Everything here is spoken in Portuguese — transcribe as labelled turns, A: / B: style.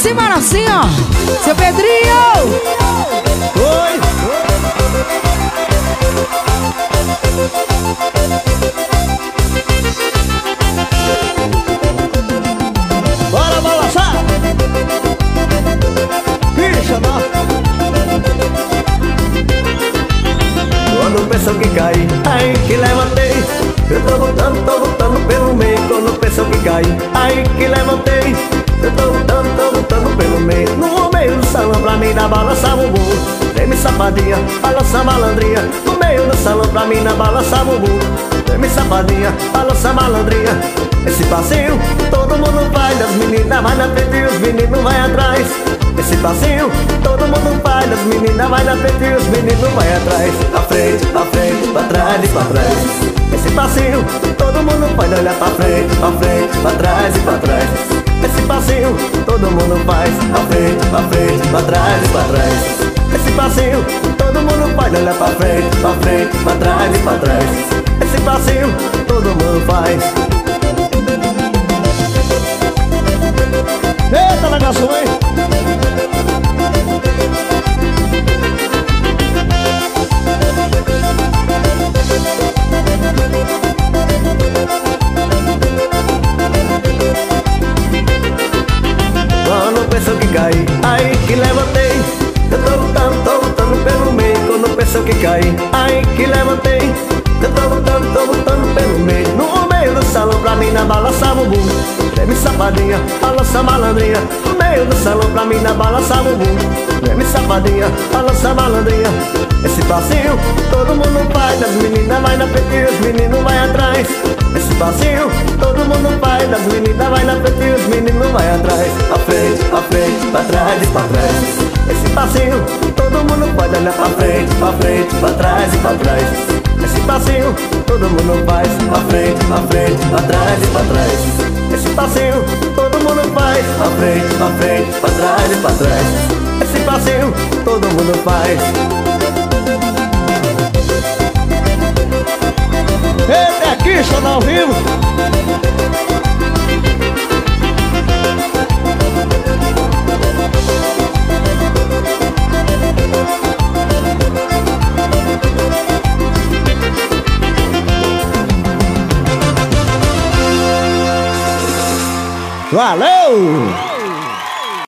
A: Simbora assim, ó. Seu Pedrinho!
B: Oi! Bora balançar! Bicha, não! Quando pensam que cai, ai que levantei. Eu tô voltando pelo meio. Quando pensam que cai, ai que levantei. Eu tô voltando pelo meio. No meio do salão pra mim dar balança bumbum. Treme safadinha, balança malandrinha. No meio do salão pra mim dar balança bumbum. Treme safadinha, balança malandrinha. Esse passinho todo mundo faz. As meninas vai na frente e os meninos vai atrás. Esse passinho todo mundo faz. As meninas vai na frente e os meninos vai atrás. Pra frente, pra trás e pra trás. Esse passinho todo mundo faz. Olha pra frente, pra trás e pra trás. Esse passinho todo mundo faz. Pra trás e pra trás. Esse passinho todo mundo faz. Olha pra frente, pra trás e pra trás. Esse passinho todo mundo faz. Eita, negócio, hein? Quando pensam que cai, ai que levantei. Eu tô lutando pelo meio. Quando pensam que cai, ai que levantei. Eu tô lutando pelo meio. No meio do salão pra mim na balança bumbum. Treme safadinha, balança malandrinha. No meio do salão pra mim na balança bumbum. Treme safadinha, balança malandrinha. Esse passinho todo mundo faz. As meninas vai na frente e os meninos vai atrás. Esse passinho todo mundo faz. As meninas vai na frente e os meninos vai atrás. Pra frente, pra trás e pra trás. Esse passinho todo mundo faz. Olha pra frente, pra trás e pra trás. Esse passinho todo mundo faz. Pra frente, pra trás e pra trás. Esse passinho todo mundo faz. Pra frente, pra trás e pra trás. Esse passinho todo mundo faz. Eita, aqui, só ao vivo. Valeu!